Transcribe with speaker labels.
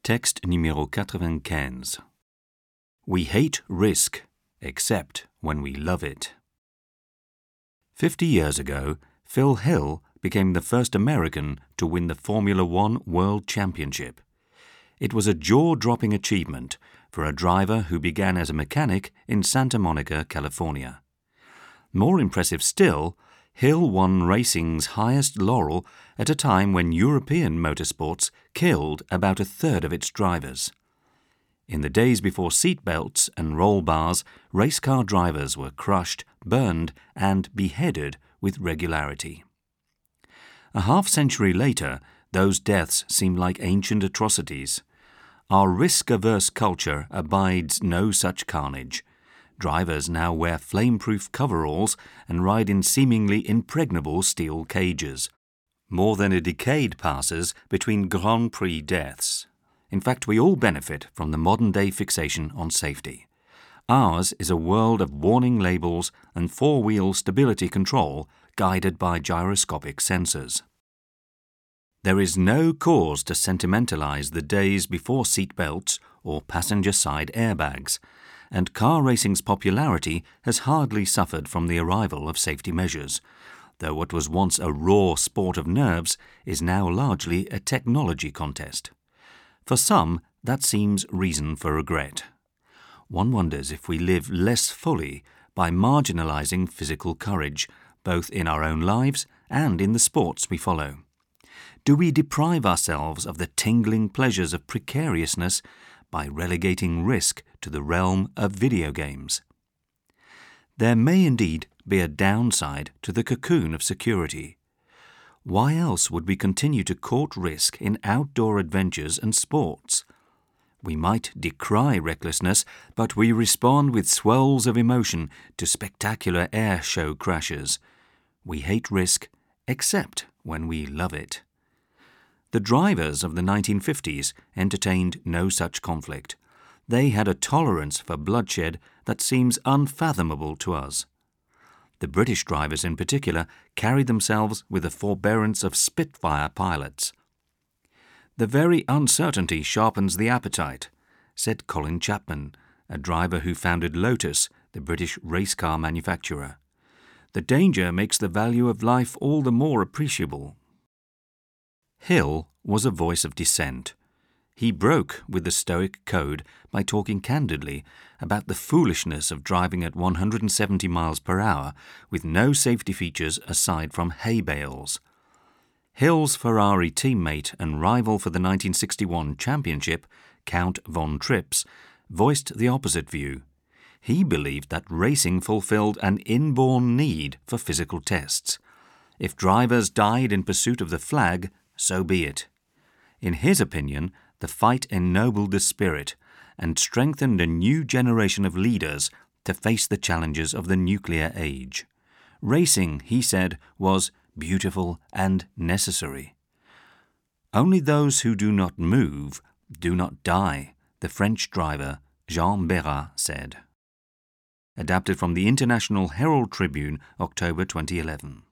Speaker 1: Texte numéro 95. We hate risk, except when we love it. 50 years ago, Phil Hill became the first American to win the Formula One World Championship. It was a jaw-dropping achievement for a driver who began as a mechanic in Santa Monica, California. More impressive still, Hill won racing's highest laurel at a time when European motorsports killed about a third of its drivers. In the days before seat belts and roll bars, race car drivers were crushed, burned, and beheaded with regularity. A half-century later, those deaths seem like ancient atrocities. Our risk-averse culture abides no such carnage. Drivers now wear flame-proof coveralls and ride in seemingly impregnable steel cages. More than a decade passes between Grand Prix deaths. In fact, we all benefit from the modern-day fixation on safety. Ours is a world of warning labels and four-wheel stability control guided by gyroscopic sensors. There is no cause to sentimentalize the days before seat belts or passenger-side airbags, and car racing's popularity has hardly suffered from the arrival of safety measures, though what was once a raw sport of nerves is now largely a technology contest. For some, that seems reason for regret. One wonders if we live less fully by marginalizing physical courage, both in our own lives and in the sports we follow. Do we deprive ourselves of the tingling pleasures of precariousness by relegating risk to the realm of video games? There may indeed be a downside to the cocoon of security. Why else would we continue to court risk in outdoor adventures and sports? We might decry recklessness, but we respond with swells of emotion to spectacular air show crashes. We hate risk, except when we love it. The drivers of the 1950s entertained no such conflict. They had a tolerance for bloodshed that seems unfathomable to us. The British drivers in particular carried themselves with the forbearance of Spitfire pilots. "The very uncertainty sharpens the appetite," said Colin Chapman, a driver who founded Lotus, the British race car manufacturer. "The danger makes the value of life all the more appreciable." Hill was a voice of dissent. He broke with the Stoic code by talking candidly about the foolishness of driving at 170 miles per hour with no safety features aside from hay bales. Hill's Ferrari teammate and rival for the 1961 championship, Count von Trips, voiced the opposite view. He believed that racing fulfilled an inborn need for physical tests. If drivers died in pursuit of the flag, so be it. In his opinion, the fight ennobled the spirit and strengthened a new generation of leaders to face the challenges of the nuclear age. Racing, he said, was beautiful and necessary. "Only those who do not move do not die," the French driver Jean Bérat said. Adapted from the International Herald Tribune, October 2011.